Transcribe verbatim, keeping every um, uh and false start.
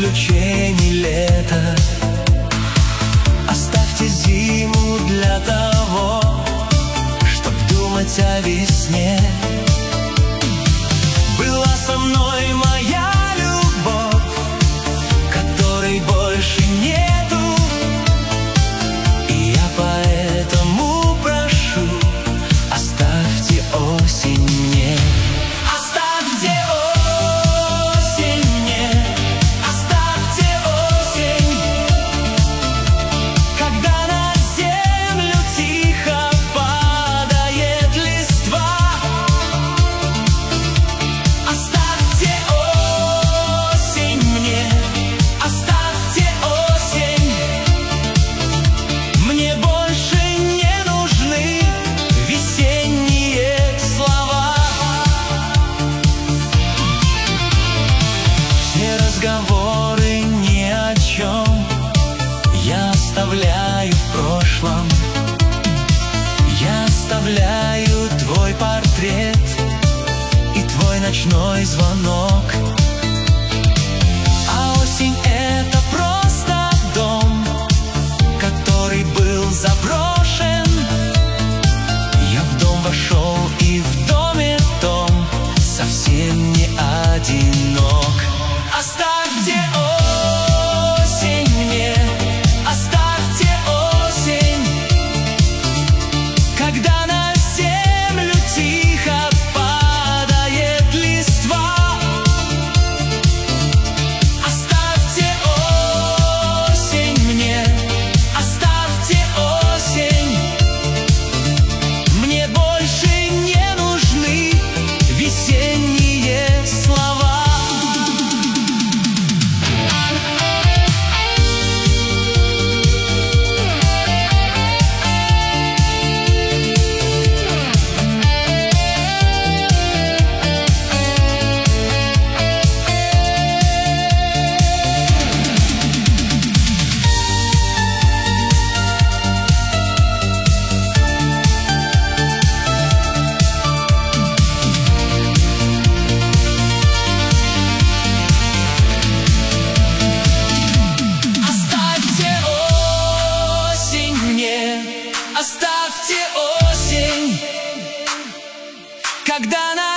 приключений лето. Оставьте зиму для того, чтоб думать о весне. Была со мной моя любовь, которой больше нету, и я поэтому прошу: оставьте осень мне. Оставьте осень мне, оставьте осень, когда на землю тихо падает листва. Оставьте осень мне, оставьте осень. Мне больше не нужны весенние слова. Все разговоры ни о чем я оставляю в прошлом. Я оставляю твой портрет и твой ночной звонок. А осень — это просто дом, который был заброшен. Я в дом вошел, и в доме том совсем не одинок. Оставьте осень мне, оставьте осень, когда на землю тихо падает листва. Оставьте осень мне, оставьте осень. Мне больше не нужны весенние слова. Оставьте осень, когда на